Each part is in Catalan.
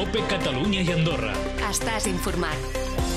COPE Catalunya i Andorra. Estàs informat.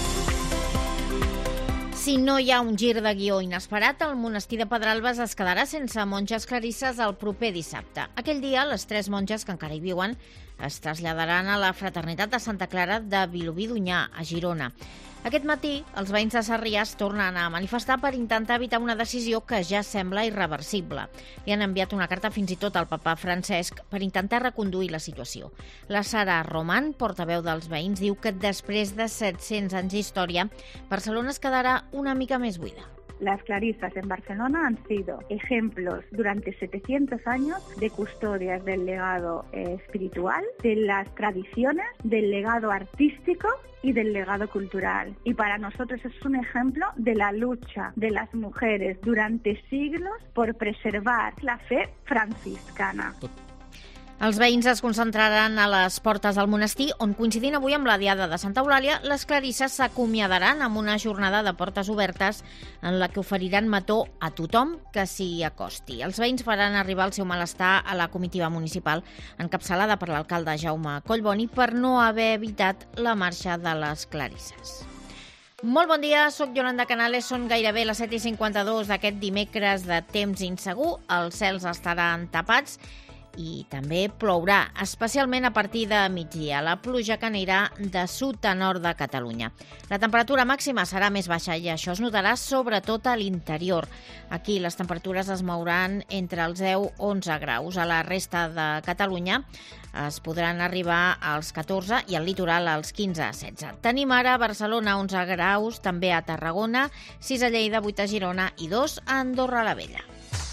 Si no hi ha un gir de guió inesperat, el monestir de Pedralbes es quedarà sense monges clarisses el proper dissabte. Aquell dia, les 3 monges que encara hi viuen es traslladaran a la Fraternitat de Santa Clara de Vilobí d'Onyar, a Girona. Aquest matí, els veïns de Sarrià es tornen a manifestar per intentar evitar una decisió que ja sembla irreversible. Li han enviat una carta fins i tot al papa Francesc per intentar reconduir la situació. La Sara Roman, portaveu dels veïns, diu que després de 700 anys d'història, Barcelona es quedarà una mica més buida. Las clarisas en Barcelona han sido ejemplos durante 700 años de custodias del legado espiritual, de las tradiciones, del legado artístico y del legado cultural. Y para nosotros es un ejemplo de la lucha de las mujeres durante siglos por preservar la fe franciscana. Els veïns es concentraran a les portes del monestir, on, coincidint avui amb la Diada de Santa Eulàlia, les clarisses s'acomiadaran amb una jornada de portes obertes en la que oferiran mató a tothom que s'hi acosti. Els veïns faran arribar el seu malestar a la comitiva municipal, encapçalada per l'alcalde Jaume Collboni, per no haver evitat la marxa de les clarisses. Molt bon dia, soc Yolanda Canales, són gairebé les 7:52 d'aquest dimecres de temps insegur. Els cels estaran tapats i també plourà, especialment a partir de migdia. La pluja que anirà de sud a nord de Catalunya. La temperatura màxima serà més baixa i això es notarà sobretot a l'interior. Aquí les temperatures es mouran entre els 10 i 11 graus. A la resta de Catalunya es podran arribar als 14 i al litoral als 15-16. Tenim ara a Barcelona 11 graus, també a Tarragona, 6 a Lleida, 8 a Girona i 2 a Andorra la Vella.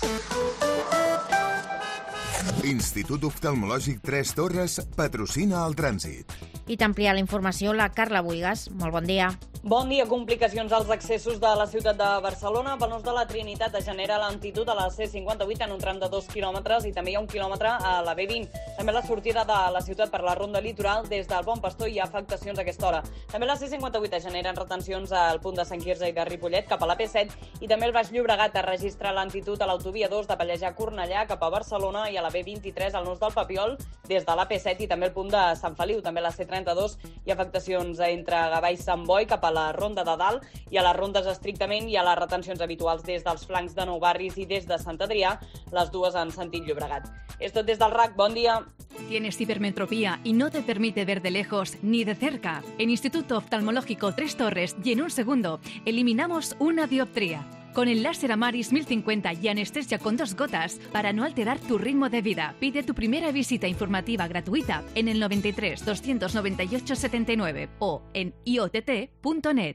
Institut Oftalmològic Tres Torres patrocina el trànsit. I t'amplia la informació la Carla Buigas. Molt bon dia. Bon dia. Complicacions als accessos de la ciutat de Barcelona. Pel nus de la Trinitat es genera lentitud a la C58 en un tram de 2 quilòmetres i també hi ha 1 quilòmetre a la B20. També la sortida de la ciutat per la Ronda Litoral des del Bon Pastor hi ha afectacions a aquesta hora. També la C58 es generen retencions al punt de Sant Quirze i de Ripollet cap a la P7 i també el Baix Llobregat es registra lentitud a l'autovia 2 de Pallejà a Cornellà cap a Barcelona i a la B23 al nus del Papiol des de la P7 i també el punt de Sant Feliu. També a la C32 hi ha afectacions entre Gavà i Sant Boi cap a la Ronda de Dalt i a les rondes estrictament hi ha les retencions habituals des dels flancs de Nou Barris i des de Sant Adrià, les dues en sentit Llobregat. És tot des del RAC, bon dia. ¿Tienes hipermetropía y no te permite ver de lejos ni de cerca? En Instituto Oftalmológico Tres Torres y en un segundo eliminamos una dioptría. Con el láser Amaris 1050 y anestesia con 2 gotas para no alterar tu ritmo de vida. Pide tu primera visita informativa gratuita en el 93 298 79 o en iott.net.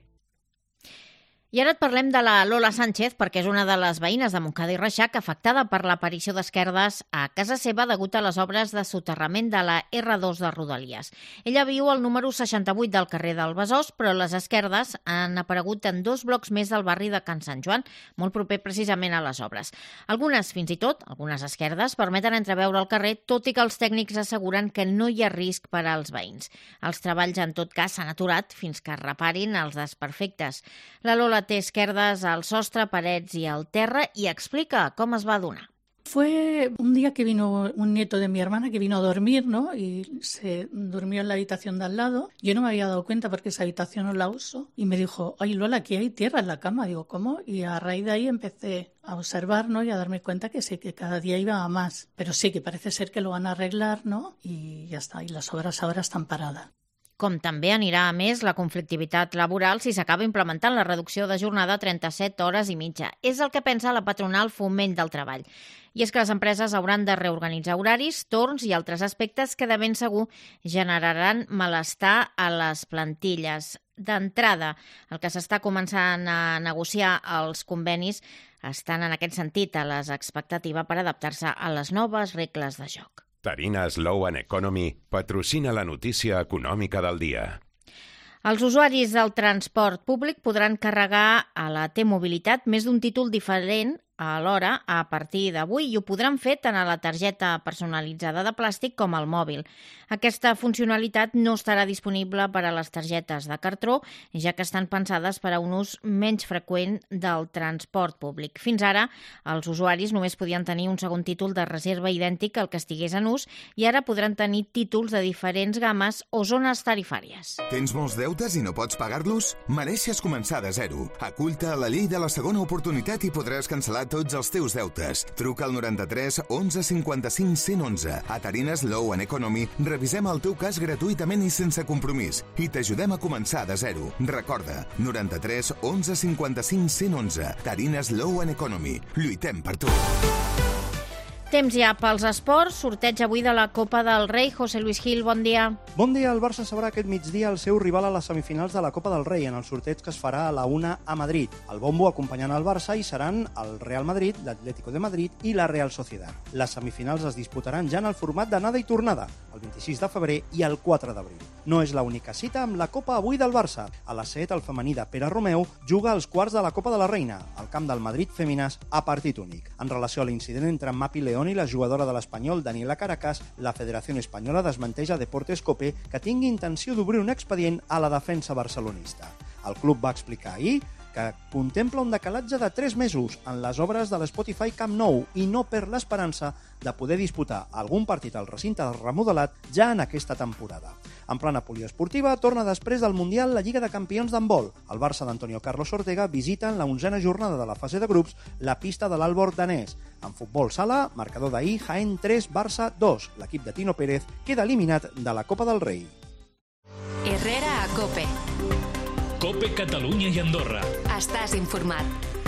I ara et parlem de la Lola Sánchez, perquè és una de les veïnes de Montcada i Reixac afectada per l'aparició d'esquerdes a casa seva degut a les obres de soterrament de la R2 de Rodalies. Ella viu al número 68 del carrer del Besòs, però les esquerdes han aparegut en 2 blocs més del barri de Can Sant Joan, molt proper precisament a les obres. Algunes, fins i tot, algunes esquerdes, permeten entreveure el carrer, tot i que els tècnics asseguren que no hi ha risc per als veïns. Els treballs, en tot cas, s'han aturat fins que reparin els desperfectes. La Lola té esquerdes al sostre, parets i al terra i explica com es va donar. Fue un día que vino un nieto de mi hermana que vino a dormir, ¿no? Y se durmió en la habitación de al lado. Yo no me había dado cuenta porque esa habitación no la uso. Y me dijo, ay Lola, aquí hay tierra en la cama. Digo, ¿cómo? Y a raíz de ahí empecé a observar, ¿no? Y a darme cuenta que sí, que cada día iba a más. Pero sí, que parece ser que lo van a arreglar, ¿no? Y ya está. Y las obras ahora están paradas. Com també anirà a més la conflictivitat laboral si s'acaba implementant la reducció de jornada a 37 hores i mitja. És el que pensa la patronal Foment del Treball. I és que les empreses hauran de reorganitzar horaris, torns i altres aspectes que de ben segur generaran malestar a les plantilles. D'entrada, el que s'està començant a negociar als convenis estan en aquest sentit a les expectatives per adaptar-se a les noves regles de joc. Tarina Slow and Economy patrocina la notícia econòmica del dia. Els usuaris del transport públic podran carregar a la T-Mobilitat més d'un títol diferent alhora a partir d'avui i ho podran fer tant a la targeta personalitzada de plàstic com al mòbil. Aquesta funcionalitat no estarà disponible per a les targetes de cartró, ja que estan pensades per a un ús menys freqüent del transport públic. Fins ara, els usuaris només podien tenir un segon títol de reserva idèntic al que estigués en ús i ara podran tenir títols de diferents games o zones tarifàries. Tens molts deutes i no pots pagar-los? Mereixes començar de zero. Acull-te a la llei de la segona oportunitat i podràs cancel·lar tots els teus deutes. Truca al 93 11 55 111. A Tarines Law and Economy revisem el teu cas gratuïtament i sense compromís i t'ajudem a començar de zero. Recorda, 93 11 55 111. Tarines Law and Economy. Lluitem per tu. Temps ja pels esports. Sorteig avui de la Copa del Rei. José Luis Gil, bon dia. Bon dia. El Barça sabrà aquest migdia el seu rival a les semifinals de la Copa del Rei en el sorteig que es farà a la 1 a Madrid. El bombo acompanyant el Barça hi seran el Real Madrid, l'Atlético de Madrid i la Real Sociedad. Les semifinals es disputaran ja en el format d'anada i tornada, el 26 de febrer i el 4 d'abril. No és l'única cita amb la Copa avui del Barça. A les 7, el femení de Pere Romeu juga als quarts de la Copa de la Reina, al camp del Madrid Femines a partit únic. En relació a l'incident entre Mapi León i la jugadora de l'Espanyol, Daniela Caracas, la Federació Espanyola desmenteix a Deportes Cope que tingui intenció d'obrir un expedient a la defensa barcelonista. El club va explicar ahir que contempla un decalatge de 3 mesos en les obres de l'Spotify Camp Nou i no perd l'esperança de poder disputar algun partit al recinte remodelat ja en aquesta temporada. En plana poliesportiva, torna després del Mundial la Lliga de Campions d'handbol. El Barça d'Antonio Carlos Ortega visita en la 11a jornada de la fase de grups la pista de l'Albor danès. En futbol sala, marcador d'ahir, Jaén 3, Barça 2. L'equip de Tino Pérez queda eliminat de la Copa del Rei. Herrera a COPE. COPE Catalunya i Andorra. Estás informat.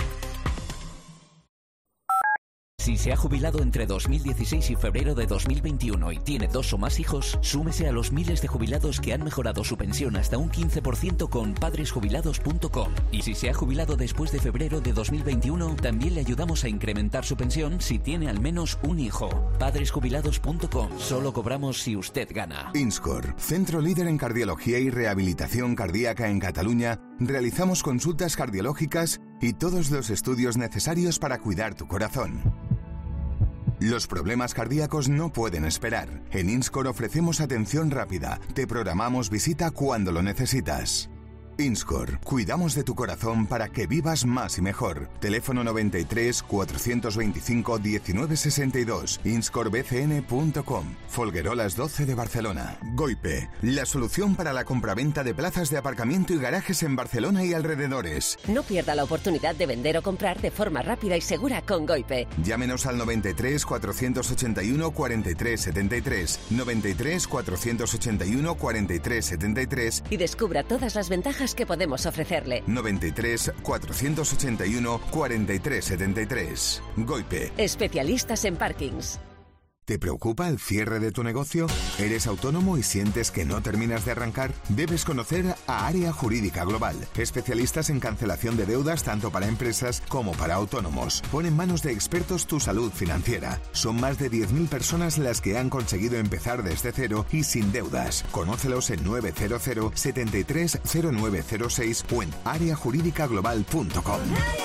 Si se ha jubilado entre 2016 y febrero de 2021 y tiene 2 o más hijos, súmese a los miles de jubilados que han mejorado su pensión hasta un 15% con padresjubilados.com. Y si se ha jubilado después de febrero de 2021, también le ayudamos a incrementar su pensión si tiene al menos un hijo. Padresjubilados.com. Solo cobramos si usted gana. Inscor, centro líder en cardiología y rehabilitación cardíaca en Cataluña, realizamos consultas cardiológicas y todos los estudios necesarios para cuidar tu corazón. Los problemas cardíacos no pueden esperar. En Inscor ofrecemos atención rápida. Te programamos visita cuando lo necesitas. Inscor, cuidamos de tu corazón para que vivas más y mejor. Teléfono 93 425 1962. inscorbcn.com. Folguerolas 12 de Barcelona. Goipe, la solución para la compraventa de plazas de aparcamiento y garajes en Barcelona y alrededores. No pierda la oportunidad de vender o comprar de forma rápida y segura con Goipe. Llámenos al 93 481 43 73. 93 481 43 73 y descubra todas las ventajas que podemos ofrecerle. 93 481 43 73. Goipe. Especialistas en parkings. ¿Te preocupa el cierre de tu negocio? ¿Eres autónomo y sientes que no terminas de arrancar? Debes conocer a Área Jurídica Global, especialistas en cancelación de deudas tanto para empresas como para autónomos. Pon en manos de expertos tu salud financiera. Son más de 10.000 personas las que han conseguido empezar desde cero y sin deudas. Conócelos en 900 73 0906 o en areajurídicaglobal.com.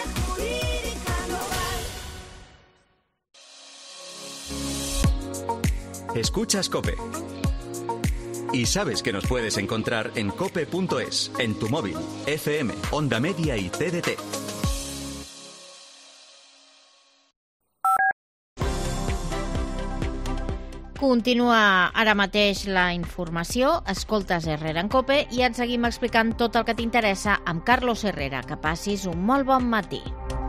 Escuchas COPE. Y sabes que nos puedes encontrar en cope.es, en tu móvil, FM, Onda Media y TDT. Continua ara mateix la informació. Escoltes Herrera en COPE i et seguim explicant tot el que t'interessa amb Carlos Herrera. Que passis un molt bon matí.